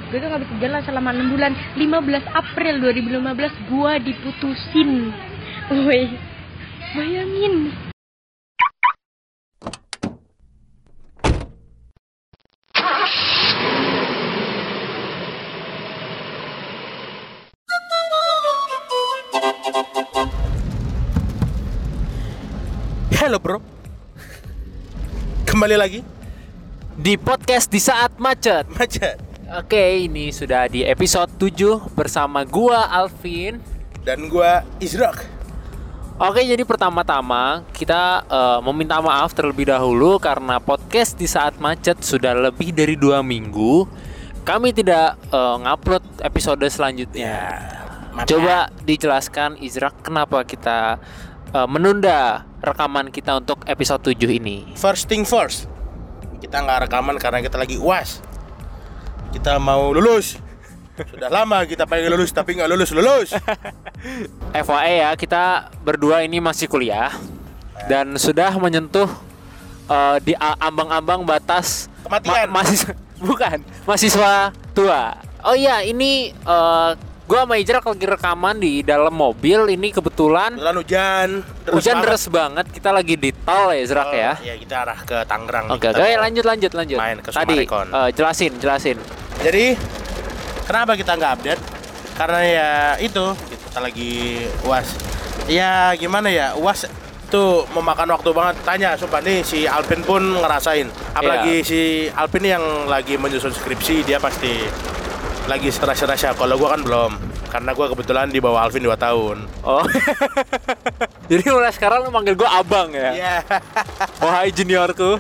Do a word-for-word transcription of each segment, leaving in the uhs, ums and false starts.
Gue tuh gak bisa jalan selama enam bulan. lima belas April dua ribu lima belas gue diputusin. Woi, bayangin. Halo bro, kembali lagi di podcast di saat macet. Macet. Oke, ini sudah di episode tujuh bersama gua Alvin dan gua Izrak. Oke, jadi pertama-tama kita uh, meminta maaf terlebih dahulu karena podcast di saat macet sudah lebih dari dua minggu kami tidak uh, ngupload episode selanjutnya. Ya, coba dijelaskan Izrak kenapa kita uh, menunda rekaman kita untuk episode tujuh ini. First thing first, kita nggak rekaman karena kita lagi U A S. Kita mau lulus. Sudah lama kita pengen lulus tapi nggak lulus-lulus. F Y I ya, kita berdua ini masih kuliah dan sudah menyentuh uh, di ambang-ambang batas kematian. Ma- mahasiswa, bukan, mahasiswa tua. Oh iya, ini uh, gua sama Ijrak lagi rekaman di dalam mobil. Ini kebetulan Kebetulan hujan. Hujan deras banget. Kita lagi di tol ya, Izrak oh, ya. Iya, kita arah ke Tangerang. Oke, oke, lanjut lanjut lanjut. Main ke Tadi uh, jelasin, jelasin. Jadi kenapa kita nggak update? Karena ya itu kita lagi U A S. Ya gimana ya, U A S tuh memakan waktu banget. Tanya, sumpah nih si Alvin pun ngerasain. Apalagi yeah. si Alvin yang lagi menyusun skripsi, dia pasti lagi stres-stres ya. Kalau gue kan belum, karena gue kebetulan di bawah Alvin dua tahun. Oh. Jadi mulai sekarang lu manggil gue abang ya? Iya. Yeah. Wahai juniorku.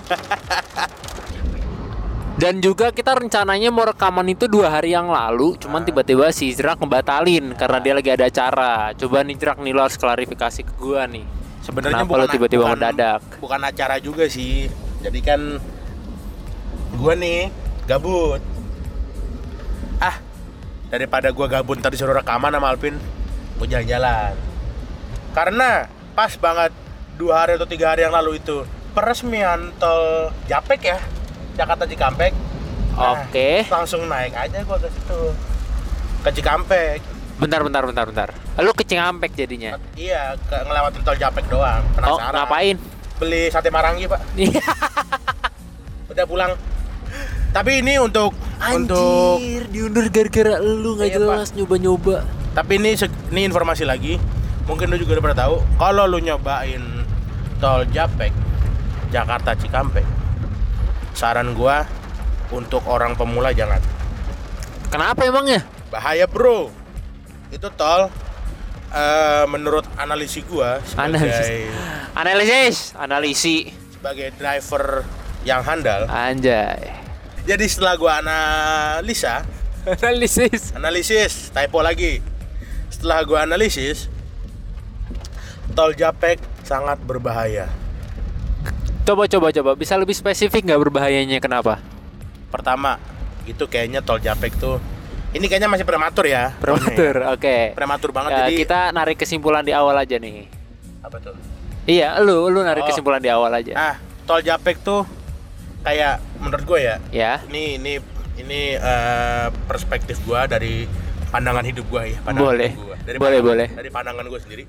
Dan juga kita rencananya mau rekaman itu dua hari yang lalu, cuman tiba-tiba si Izrak ngebatalin karena dia lagi ada acara. Coba nih Izrak nih, lo harus klarifikasi ke gue nih. Sebenarnya bukan lo tiba-tiba bukan, mendadak. Bukan acara juga sih. Jadi kan gue nih gabut. Ah, daripada gue gabut ntar disuruh rekaman sama Alvin, gue jalan-jalan. Karena pas banget dua hari atau tiga hari yang lalu itu peresmian tol Japek ya, Jakarta Cikampek. Nah, oke. Langsung naik aja gue ke situ, ke Cikampek. Bentar, bentar, bentar, bentar. Lu ke Cikampek jadinya? Iya, ke, ngelewatin tol Japek doang. Penasaran. Oh, ngapain? Beli sate marangi pak. Udah pulang. Tapi ini untuk Anjir, untuk diundur gara-gara lu nggak iya, jelas Pak. nyoba-nyoba. Tapi ini ini informasi lagi. Mungkin lu juga udah pernah tahu. Kalau lu nyobain tol Japek Jakarta Cikampek, saran gua untuk orang pemula jangan. Kenapa emangnya? Bahaya bro. Itu tol uh, menurut analisis gua sebagai Analisis. Analisis, analisi sebagai driver yang handal. Anjay. Jadi setelah gua analisa, analisis, analisis, typo lagi. Setelah gua analisis, tol Japek sangat berbahaya. Coba coba coba, bisa lebih spesifik nggak berbahayanya kenapa? Pertama, itu kayaknya tol Japek tuh, ini kayaknya masih prematur ya. Prematur, oke. Okay. Prematur banget. Ya, jadi kita narik kesimpulan di awal aja nih. Apa tuh? Iya, lu lu narik Oh. kesimpulan di awal aja. Ah, tol Japek tuh kayak menurut gue ya. Ya. Ini ini ini uh, perspektif gue dari pandangan hidup gue ya. Pandangan Boleh. Gua. Dari boleh pandangan, boleh. Dari pandangan gue sendiri.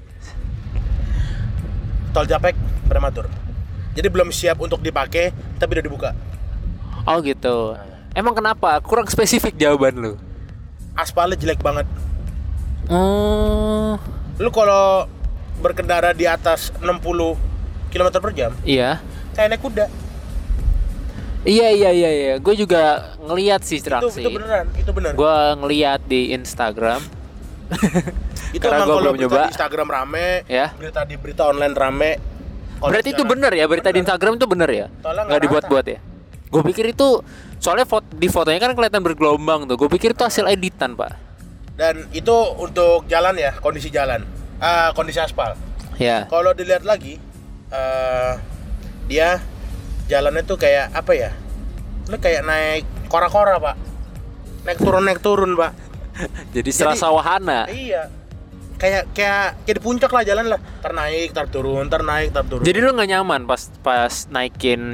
Tol Japek prematur. Jadi belum siap untuk dipakai, tapi udah dibuka. Oh gitu. Emang kenapa? Kurang spesifik jawaban lu. Aspalnya jelek banget. Oh. Lu kalau berkendara di atas enam puluh kilometer per jam, Iya. kayak naik kuda. Iya iya iya iya. Gue juga ngelihat sih Itu, traksi. itu beneran, itu bener. Gue ngelihat di Instagram. Itu Karena emang gua kalau belum berita nyoba. di Instagram rame, ya. berita di berita online rame. Berarti itu bener ya, berita di Instagram itu bener ya? Tolong Nggak dibuat-buat ya? Gue pikir itu, soalnya foto, di fotonya kan kelihatan bergelombang tuh. Gue pikir itu hasil editan pak. Dan itu untuk jalan ya, kondisi jalan, uh, kondisi aspal. Ya. Kalau dilihat lagi, uh, dia jalannya tuh kayak apa ya? Lu kayak naik kora-kora pak, naik turun naik turun pak. Jadi serasa wahana. Iya. Kayak kayak kayak di puncak lah jalan lah, tar naik, tar turun, tar naik, tar turun. Jadi lu nggak nyaman pas pas naikin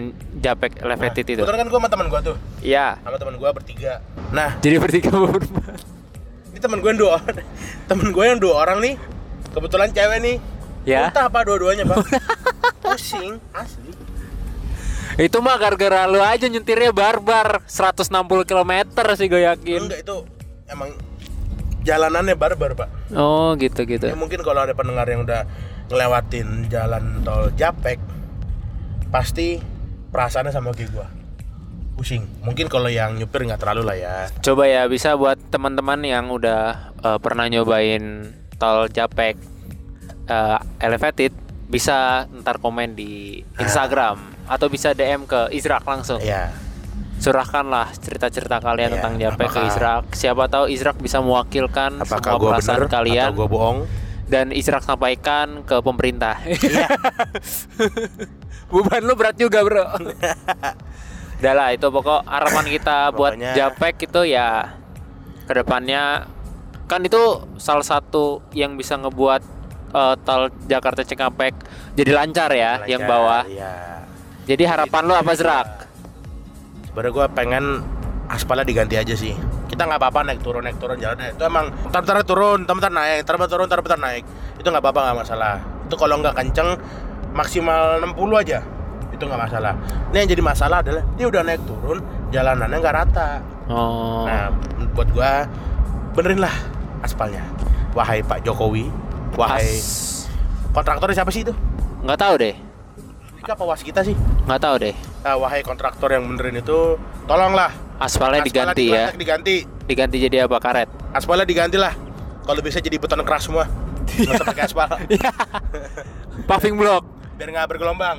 Japek Elevated nah, itu. Kebetulan kan gue sama teman gue tuh. Iya. Sama teman gue bertiga. Nah, Jadi bertiga berempat. ini teman gue yang dua orang. Temen gue yang dua orang nih. Kebetulan cewek nih. Ya. Entah apa dua-duanya, Bang. Pusing asli. Itu mah gara-gara lu aja nyetirnya barbar seratus enam puluh kilometer sih gue yakin. Enggak, itu emang jalanannya barbar, Pak. Oh, gitu-gitu. Ya, mungkin kalau ada pendengar yang udah ngelewatin jalan tol Japek, pasti perasaannya sama kayak gua. Pusing. Mungkin kalau yang nyupir nggak terlalu lah ya. Coba ya, bisa buat teman-teman yang udah uh, pernah nyobain tol Japek uh, Elevated, bisa ntar komen di Instagram ah. atau bisa D M ke Izrak langsung. Iya. Surahkanlah cerita-cerita kalian ya, tentang Japek apakah, ke Izrak. Siapa tahu Izrak bisa mewakilkan semua perasaan kalian. Atau gua bohong. Dan Izrak sampaikan ke pemerintah. Iya. Beban lu berat juga, Bro. Udah lah, itu pokok harapan kita buat Pokoknya... Japek itu ya kedepannya kan itu salah satu yang bisa ngebuat uh, tol Jakarta Cikampek jadi lancar ya, lancar, yang bawah. Iya. Jadi harapan lu apa, Zrak? Sebenarnya gue pengen aspalnya diganti aja sih. Kita nggak apa-apa naik turun naik turun jalannya. Itu emang bentar-bentar turun, bentar-bentar naik, bentar-bentar turun, bentar-bentar naik. Itu nggak apa-apa, nggak masalah. Itu kalau nggak kenceng maksimal enam puluh aja. Itu nggak masalah. Ini yang jadi masalah adalah dia udah naik turun, jalanannya nggak rata. Oh. Nah, buat gue benerin lah aspalnya. Wahai Pak Jokowi, wahai As... kontraktornya siapa sih itu? Nggak tahu deh. Ini apa was kita sih? Nggak tahu deh. Nah, wahai kontraktor yang benerin itu, tolonglah aspalnya, aspalnya diganti ya. Diganti. Diganti jadi apa, karet? Aspalnya diganti lah. Kalau bisa jadi beton keras semua. Nggak usah pakai aspal. Paving block. Biar nggak bergelombang.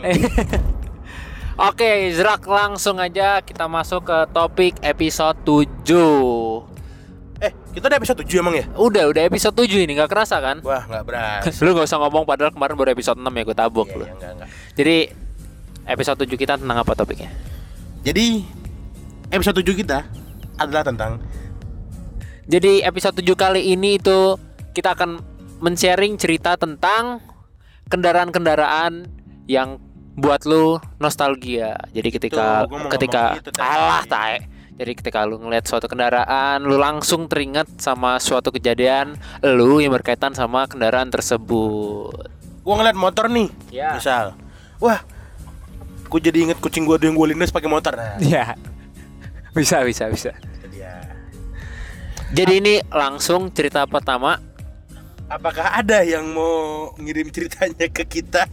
Oke, Zrak, langsung aja kita masuk ke topik episode tujuh. Eh, kita udah episode tujuh emang ya? Udah, udah episode tujuh ini, gak kerasa kan? Wah, gak berasa. Lu gak usah ngomong padahal kemarin baru episode enam ya, gue tabok iya, lu iya, enggak, enggak. Jadi, episode tujuh kita tentang apa topiknya? Jadi, episode tujuh kita adalah tentang... Jadi, episode tujuh kali ini itu kita akan men-sharing cerita tentang kendaraan-kendaraan yang buat lu nostalgia. Jadi ketika Tuh, ketika gitu, alah tae. Jadi ketika lu ngeliat suatu kendaraan, lu langsung teringat sama suatu kejadian lu yang berkaitan sama kendaraan tersebut. Gua ngeliat motor nih, ya. Misal, wah, gua jadi inget kucing gua yang gua lindas pakai motor. Nah, ya, bisa bisa bisa. itu dia. Jadi ini langsung cerita pertama. Apakah ada yang mau ngirim ceritanya ke kita?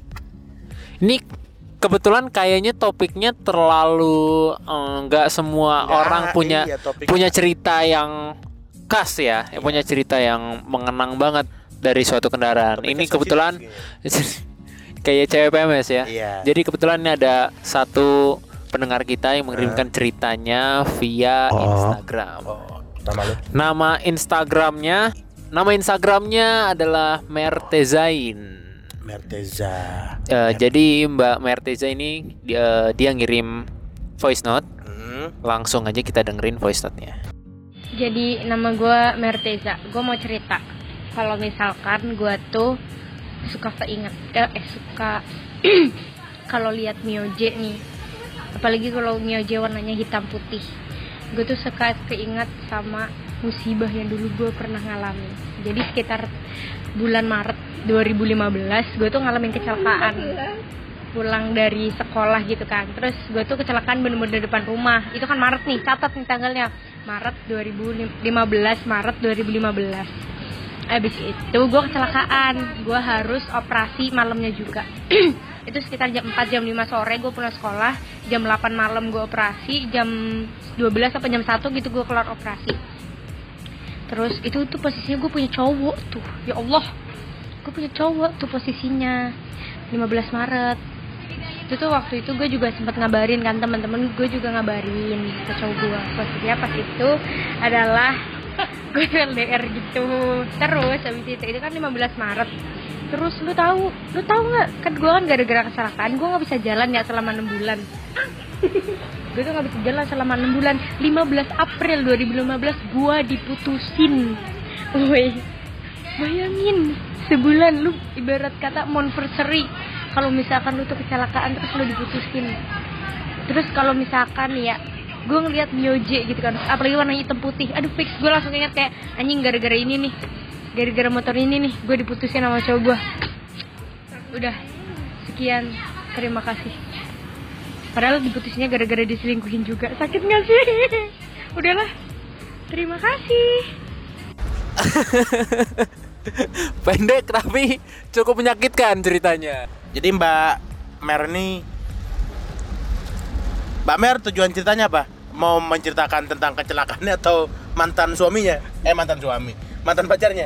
Ini kebetulan kayaknya topiknya terlalu nggak eh, semua Nggak, orang punya iya, punya cerita yang khas ya, iya. Punya cerita yang mengenang banget dari suatu kendaraan. Topiknya ini kebetulan kayak cewek P M S ya. Iya. Jadi kebetulan ini ada satu pendengar kita yang mengirimkan uh. ceritanya via oh. Instagram. Oh, nama lu? Nama Instagramnya, nama Instagramnya adalah Mertezain. Merteza. Uh, jadi Mbak Merteza ini dia, dia ngirim voice note. Hmm. Langsung aja kita dengerin voice note-nya. Jadi nama gue Merteza. Gue mau cerita. Kalau misalkan gue tuh suka keinget, eh suka kalau lihat Mioje nih. Apalagi kalau Mioje warnanya hitam putih. Gue tuh suka keinget sama musibah yang dulu gue pernah ngalamin. Jadi sekitar bulan Maret dua ribu lima belas gue tuh ngalamin kecelakaan pulang dari sekolah gitu kan. Terus gue tuh kecelakaan bener-bener di depan rumah. Itu kan Maret nih, catat nih tanggalnya, Maret dua ribu lima belas, Maret dua ribu lima belas. Abis itu gue kecelakaan, gue harus operasi malamnya juga. Itu sekitar jam empat, jam lima sore gue pulang sekolah. Jam delapan malam gue operasi. Jam dua belas sampai jam satu gitu gue kelar operasi. Terus itu tuh posisinya gue punya cowok tuh. Ya Allah, gue punya cowok tuh posisinya lima belas Maret. Itu tuh waktu itu gue juga sempat ngabarin kan, teman-teman gue juga ngabarin ke cowok gue. Posisinya pas itu adalah gue L D R gitu. Terus habis itu itu kan lima belas Maret. Terus lu tahu, lu tahu nggak? Kan gue kan gara-gara kecelakaan gue nggak bisa jalan ya selama enam bulan. Gue tuh nggak bisa jalan selama enam bulan. lima belas April dua ribu lima belas gue diputusin. Woi, bayangin sebulan lu ibarat kata monversary. Kalau misalkan lu tuh kecelakaan terus lu diputusin. Terus kalau misalkan ya gue ngeliat Mio J gitu kan, apalagi warna hitam putih, aduh fix gue langsung ingat kayak anjing gara-gara ini nih, gara-gara motor ini nih gue diputusin sama cowok gue. Udah, sekian, terima kasih. Padahal diputusinnya gara-gara diselingkuhin juga, sakit nggak sih? Udahlah, terima kasih. Pendek tapi cukup menyakitkan ceritanya. Jadi Mbak Mer ini, Mbak Mer tujuan ceritanya apa? Mau menceritakan tentang kecelakaannya atau mantan suaminya? Eh mantan suami, mantan pacarnya.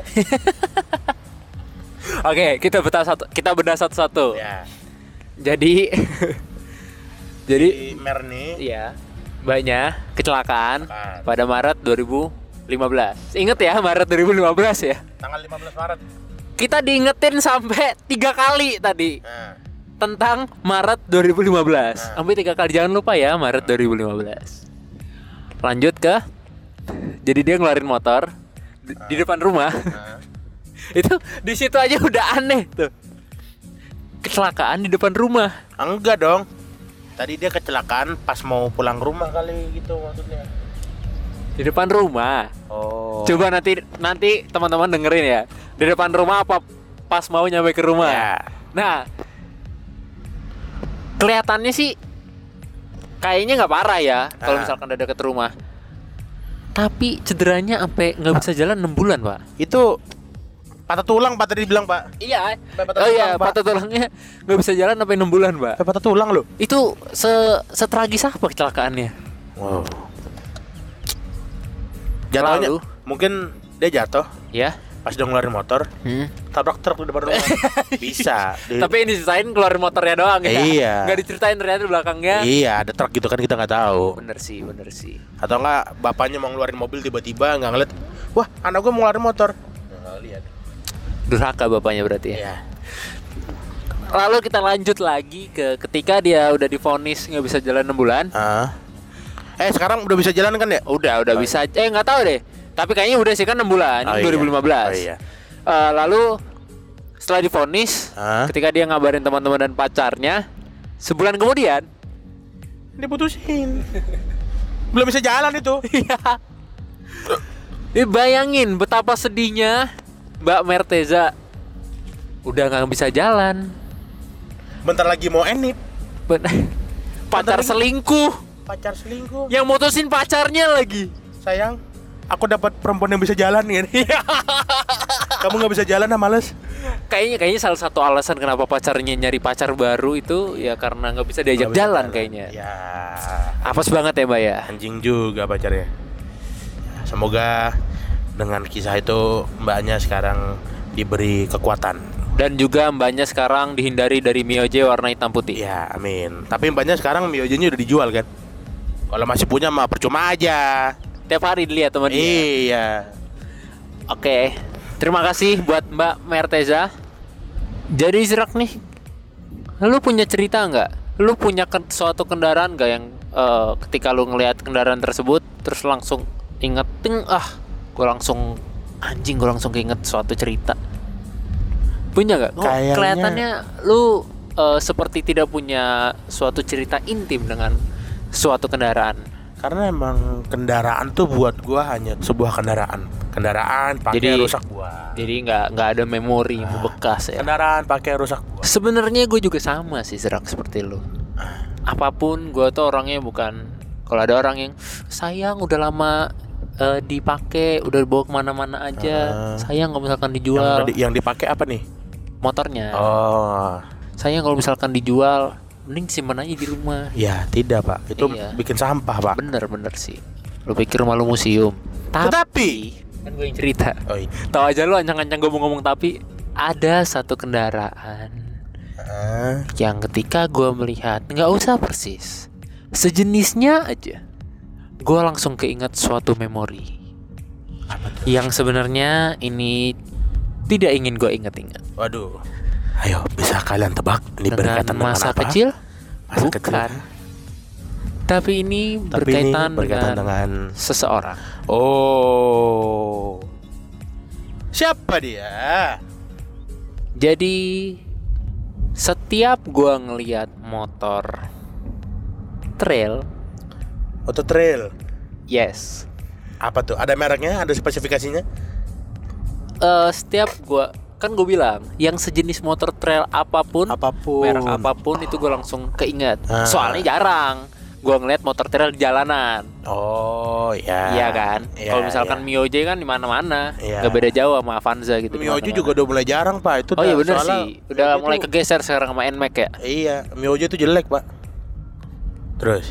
Oke, kita bedah satu, kita bedah satu-satu. Ya. Jadi, jadi, Jadi Mer nih, ya, mbaknya kecelakaan Kecelakaan. pada Maret dua ribu lima belas. Ingat ya, Maret dua ribu lima belas ya. tanggal lima belas Maret. Kita diingetin sampai tiga kali tadi Nah, tentang Maret dua ribu lima belas. Nah. Sampai tiga kali, jangan lupa ya Maret dua ribu lima belas. Lanjut ke, jadi dia ngeluarin motor di, di depan rumah. nah. Itu di situ aja udah aneh tuh. Kecelakaan di depan rumah. Enggak dong. Tadi dia kecelakaan pas mau pulang rumah kali gitu maksudnya. Di depan rumah. Oh. Coba nanti nanti teman-teman dengerin ya. Di depan rumah apa pas mau nyampe ke rumah. Ya. Nah, kelihatannya sih kayaknya nggak parah ya kalau Ah. misalkan udah deket rumah. Tapi cederanya sampai nggak bisa jalan enam bulan, Pak. Itu patah tulang Pak tadi bilang Pak. Iya. Patah Oh iya, tulang, Pak. patah tulangnya nggak bisa jalan sampai enam bulan, Pak. Patah tulang loh. Itu se setragis apa kecelakaannya? Wow. Jatuhnya Lalu? mungkin dia jatuh Ya. pas udah ngeluarin motor, Hmm. tabrak truk di depan rumah. Bisa. Di- Tapi ini diceritain keluarin motornya doang ya. Iya. Nggak diceritain ternyata di belakangnya. Iya, ada truk gitu kan kita nggak tahu. Bener sih, bener sih. Atau enggak bapaknya mau ngeluarin mobil tiba-tiba nggak ngeliat, wah anak gua mau ngeluarin motor. Nggak lihat. Durhaka bapaknya berarti ya. Iya. Lalu kita lanjut lagi ke ketika dia udah divonis nggak bisa jalan enam bulan. Ah. Eh sekarang udah bisa jalan kan ya? Udah, udah Oh, bisa. Eh nggak tahu deh. Tapi kayaknya udah sih kan enam bulan. Oh, Ini iya. dua ribu lima belas. Oh, iya. Eh, lalu setelah divonis, Ah. ketika dia ngabarin teman-teman dan pacarnya, sebulan kemudian, Diputusin. Belum bisa jalan itu. iya. Dia bayangin betapa sedihnya Mbak Merteza. Udah nggak bisa jalan. Bentar lagi mau enip. Ben- Pacar lagi. selingkuh. Pacar selingkuh. Yang mutusin pacarnya lagi. Sayang, aku dapat perempuan yang bisa jalan nih. Kamu nggak bisa jalan ah males. Kayaknya kayaknya salah satu alasan kenapa pacarnya nyari pacar baru itu ya karena nggak bisa diajak Nggak bisa jalan kayaknya. Ya. Apes banget ya Mbak ya. Anjing juga pacarnya. Semoga dengan kisah itu mbaknya sekarang diberi kekuatan. Dan juga mbaknya sekarang dihindari dari Mio J warna hitam putih. Ya, amin. Tapi mbaknya sekarang Miojo-nya udah dijual kan? Kalau masih punya mah percuma aja. Tiap hari dilihat teman dia. Iya. Oke. Terima kasih buat Mbak Merteza. Jadi Zerak nih, lu punya cerita nggak? Lu punya ke- suatu kendaraan nggak yang eh, ketika lu ngelihat kendaraan tersebut terus langsung inget, ting, ah, gue langsung anjing, gue langsung keinget suatu cerita. Punya nggak? Oh, Kayaknya- kelihatannya lu eh, seperti tidak punya suatu cerita intim dengan suatu kendaraan. Karena emang kendaraan tuh buat gua hanya sebuah kendaraan. Kendaraan pakai Jadi- rusak gua. Jadi nggak nggak ada memori yang membekas ya. Kendaraan pakai rusak gua. Sebenarnya gue juga sama sih Zerak seperti lu. Apapun gue tuh orangnya bukan. Kalau ada orang yang sayang udah lama eh, dipakai, udah dibawa kemana-mana aja, Ah. sayang kalau misalkan Yang, dijual di- yang dipakai apa nih? motornya, Oh, sayang kalau misalkan dijual, mending simpan aja di rumah. ya tidak pak. Itu Iya. bikin sampah pak. Bener-bener sih. Lu pikir rumah lu museum? Tetapi, Kan gue yang cerita. oh iya. Tahu aja lu ancang-ancang gue mau ngomong tapi ada satu kendaraan Ah, yang ketika gue melihat nggak usah persis sejenisnya aja, gue langsung keinget suatu memori apa tuh? yang sebenarnya ini tidak ingin gue inget-inget. Waduh. Ayo, bisa kalian tebak ini Dengan berkaitan dengan masa apa? kecil? Masa Bukan. kecil. Tapi ini Tapi berkaitan, ini berkaitan dengan, dengan seseorang. Oh. Siapa dia? Jadi setiap gue ngelihat motor trail. Motor trail. Yes. Apa tuh? Ada mereknya? Ada spesifikasinya? Eh setiap gua kan gue bilang yang sejenis motor trail apapun, Apapun. merek apapun itu gue langsung keinget. Ah. Soalnya jarang gue ngeliat motor trail di jalanan. Oh ya. Iya kan? Iya, Kalau misalkan iya. Mio J kan di mana-mana, Iya. nggak beda jauh sama Avanza gitu. Mio J di mana-mana. juga udah mulai jarang pak. Itu Oh iya udah- bener soalnya sih, udah Mio J mulai tuh- kegeser sekarang sama N M A X ya. Iya, Mio J itu jelek pak. Terus?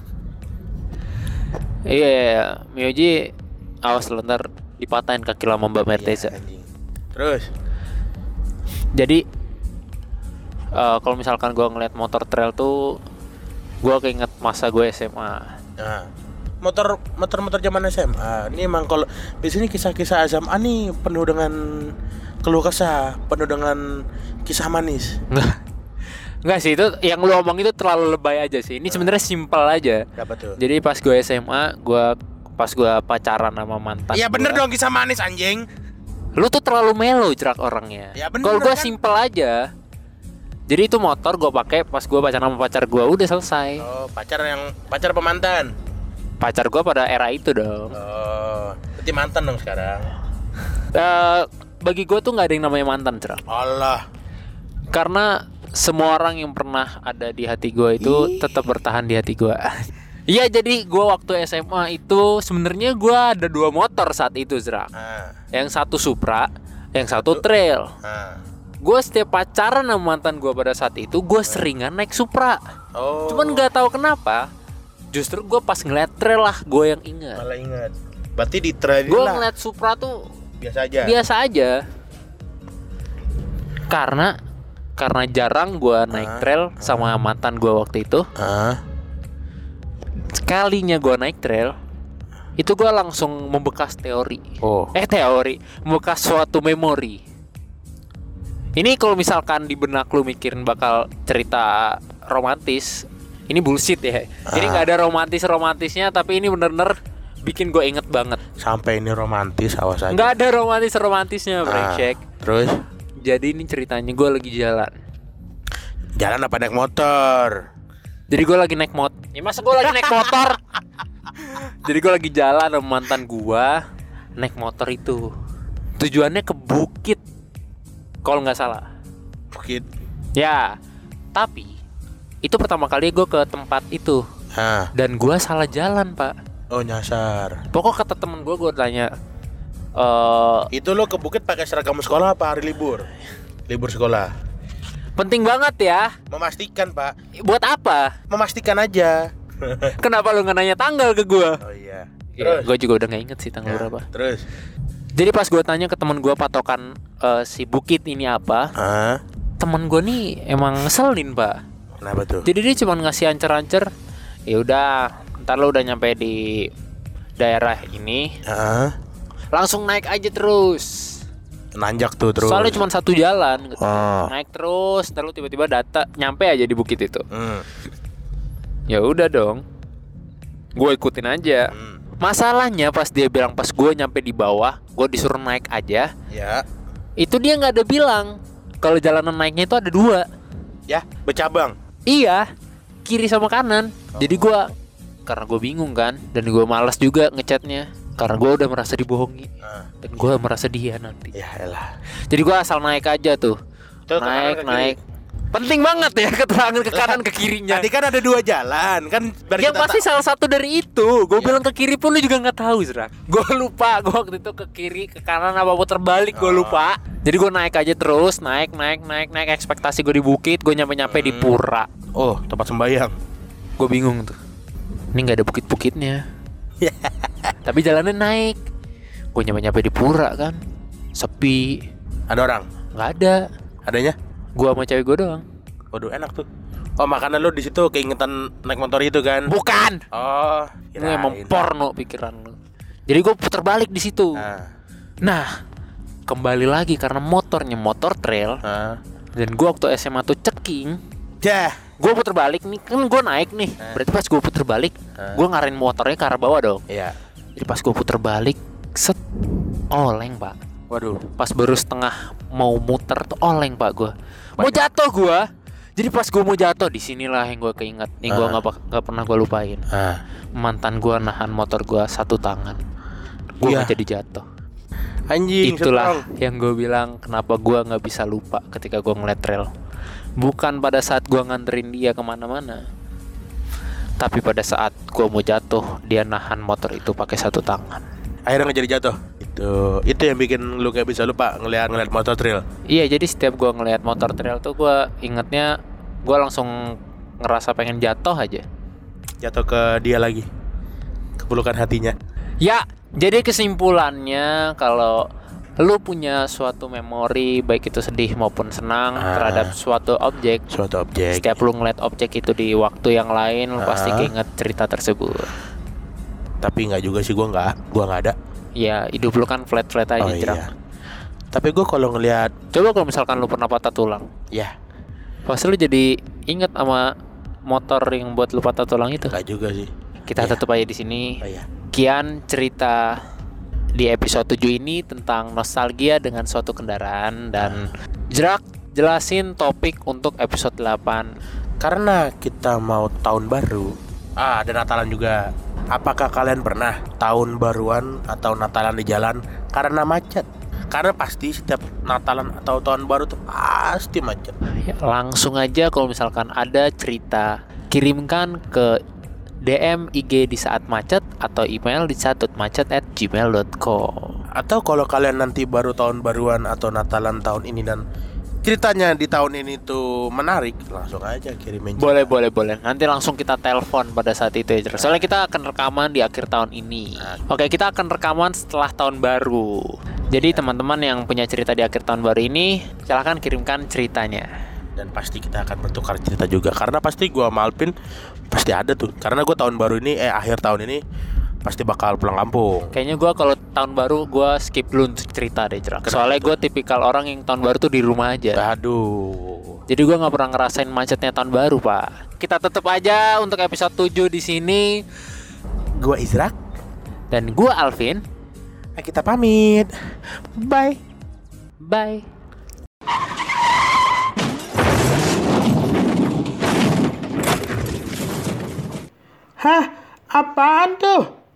Iya, Mio J awas lo ntar dipatahin kaki lama Mbak Merteza. Iya, anjing. Terus? Jadi eh, kalau misalkan gue ngeliat motor trail tuh, gue keinget masa gue S M A. Nah, motor motor motor zaman S M A. Ini emang kalau biasanya kisah-kisah S M A nih penuh dengan keluh kesah, penuh dengan kisah manis. Enggak sih, itu yang lu omong itu terlalu lebay aja sih. Ini sebenarnya simpel aja. Apa tuh? Jadi pas gue S M A, gue pas gue pacaran sama mantan. Iya bener gua, dong kisah manis anjing. Lu tuh terlalu melo jerak orangnya. Ya bener Kalau gue kan? simpel aja. Jadi itu motor gue pakai pas gue pacaran sama pacar gue, udah selesai. Oh, pacar yang pacar pemantan. Pacar gue pada era itu dong. Oh, berarti mantan dong sekarang. Eh, bagi gue tuh nggak ada yang namanya mantan jerak. Allah. Karena semua orang yang pernah ada di hati gue itu Ih. tetap bertahan di hati gue. Iya, jadi gue waktu S M A itu sebenarnya gue ada dua motor saat itu, Zra. Ah, Yang satu Supra, yang satu Trail. ah. Gue setiap pacaran sama mantan gue pada saat itu, gue seringan naik Supra. Oh. Cuman nggak tahu kenapa, justru gue pas ngeliat Trail lah gue yang ingat. malah ingat. Berarti di trail Gue lah. ngeliat Supra tuh Biasa aja. biasa aja. Karena karena jarang gue naik Ah, trail sama mantan gue waktu itu. Ah. Sekalinya gue naik trail, itu gue langsung membekas teori. Oh. Eh teori, membekas suatu memori. Ini kalau misalkan di benak lu mikirin bakal cerita romantis, ini bullshit ya. Ini Ah. nggak ada romantis-romantisnya, tapi ini bener-bener bikin gue inget banget. Sampai ini romantis, awas aja. Nggak ada romantis-romantisnya, Ah, brengsek. Terus Jadi ini ceritanya gue lagi jalan. jalan apa naik motor? Jadi gue lagi naik motor. Ya masa gue lagi naik motor? Jadi gue lagi jalan sama mantan gue, naik motor itu. Tujuannya ke bukit, kalau nggak salah. Bukit. Ya, tapi itu pertama kali gue ke tempat itu Ah. dan gue salah jalan, Pak. Oh, nyasar. Pokok kata temen gue, gue tanya, eh Itu lo ke bukit pakai seragam sekolah apa hari libur? Libur sekolah. penting banget ya. Memastikan, Pak. Buat apa? Memastikan aja. Kenapa lu nggak nanya tanggal ke gue? Oh iya. Ya, Terus. gue juga udah nggak inget sih tanggal Nah, berapa. Terus. Jadi pas gue tanya ke temen gue patokan eh, si bukit ini apa, Ah. temen gue nih emang ngeselin, Pak. Kenapa tuh? Jadi dia cuma ngasih ancer-ancer. Ya udah, ntar lo udah nyampe di daerah ini, Ah. langsung naik aja terus. Nanjak tuh terus. Soalnya cuma satu jalan gitu. Oh. Naik terus, ntar lo tiba-tiba data nyampe aja di bukit itu. Hmm. Ya udah dong, gue ikutin aja. Hmm. Masalahnya pas dia bilang pas gue nyampe di bawah, gue disuruh naik aja. Ya. Itu dia nggak ada bilang kalau jalanan naiknya itu ada dua. Ya, bercabang. Iya, kiri sama kanan. Jadi gue, karena gue bingung kan, dan gue malas juga ngechatnya, karena gue udah merasa dibohongi Ah. dan gue merasa dia nanti. Ya elah. Jadi gue asal naik aja tuh, Tuh, ke kanan, naik ke kiri. naik. Penting banget ya keterangan ke kanan ke kirinya. Tadi kan ada dua jalan kan. biar Yang kita pasti ta- salah satu dari itu. Gue Iya. bilang ke kiri pun lu juga nggak tahu, Zrak. Gue lupa. Gue waktu itu ke kiri, ke kanan apa puter balik gue Oh. lupa. Jadi gue naik aja terus, naik, naik, naik, naik. Ekspektasi gue di bukit, gue nyampe-nyampe di Hmm. pura. Oh, tempat sembayang. Gue bingung tuh. Ini nggak ada bukit-bukitnya. Tapi jalannya naik. Gue nyampe-nyampe di pura kan, sepi, Ada orang. nggak ada. Adanya? Gue sama cewek gue doang. Waduh, enak tuh. Oh, makanan lu di situ keingetan naik motor itu kan? Bukan. Oh, Itu emang porno pikiran lu. Jadi gue putar balik di situ. Nah, Nah, kembali lagi karena motornya motor trail ah. dan gue waktu S M A tuh ceking. Jah. Gue puter balik nih, kan gue naik nih. Ah. Berarti pas gue puter balik, Ah. gue ngarahin motornya ke arah bawah dong. Iya. Jadi pas gue puter balik, set, oleng, Pak. Waduh. Pas baru setengah mau muter tuh oleng, Pak, gue. Mau jatuh gue. Jadi pas gue mau jatuh, di sinilah yang gue keinget, yang gue Ah. nggak bak- nggak pernah gue lupain. Ah, Mantan gue nahan motor gue satu tangan, gue Iya. nggak jadi jatuh. anjing Itulah strong. yang gue bilang kenapa gue nggak bisa lupa ketika gue ngeliat trail. Bukan pada saat gue nganterin dia kemana-mana, tapi pada saat gue mau jatuh, dia nahan motor itu pakai satu tangan. Akhirnya nggak jadi jatuh. Itu itu yang bikin lu kayak bisa lupa ngeliat ngeliat motor trail. Iya, jadi setiap gue ngeliat motor trail tuh gue ingetnya, gue langsung ngerasa pengen jatuh aja. Jatuh ke dia lagi, kepelukan hatinya. Ya, jadi kesimpulannya kalau lu punya suatu memori baik itu sedih maupun senang Ah. terhadap suatu objek, Suatu objek. setiap lu ngeliat objek itu di waktu yang lain, lu pasti Ah. keinget cerita tersebut. Tapi nggak juga sih, gua nggak, gua nggak ada. Ya, hidup lu kan flat-flat aja, Oh Jrak. iya. Tapi gua kalau ngeliat, Coba kalau misalkan lu pernah patah tulang, ya pasti lu jadi inget sama motor yang buat lu patah tulang itu. nggak juga sih. Kita Iya. tutup aja di sini. Oh iya. Kian cerita di episode tujuh ini tentang nostalgia dengan suatu kendaraan, dan Jrak jelasin topik untuk episode delapan. Karena kita mau tahun baru. Ah, ada Natalan juga. Apakah kalian pernah tahun baruan atau Natalan di jalan karena macet? Karena pasti setiap Natalan atau tahun baru tuh pasti macet. Ya, langsung aja kalau misalkan ada cerita, kirimkan ke D M I G di saat macet atau email di satutmacet at gmail dot com. Atau kalau kalian nanti baru tahun baruan atau Natalan tahun ini dan ceritanya di tahun ini tuh menarik, langsung aja kirimin. Boleh, boleh, boleh. Nanti langsung kita telepon pada saat itu ya, Jrak. Soalnya kita akan rekaman di akhir tahun ini. Oke, kita akan rekaman setelah tahun baru. Jadi teman-teman yang punya cerita di akhir tahun baru ini, silahkan kirimkan ceritanya. Dan pasti kita akan bertukar cerita juga. Karena pasti gua sama Alvin pasti ada tuh. Karena gua tahun baru ini, eh akhir tahun ini pasti bakal pulang kampung. Kayaknya gue kalau tahun baru gue skip dulu untuk cerita deh, Jrak. Soalnya gue tipikal orang yang tahun baru tuh di rumah aja. Aduh. Jadi gue nggak pernah ngerasain macetnya tahun baru, Pak. Kita tutup aja untuk episode tujuh di sini. Gua Izrak. Dan gue Alvin. Nah, kita pamit. Bye. Bye. Hah? Apaan tuh?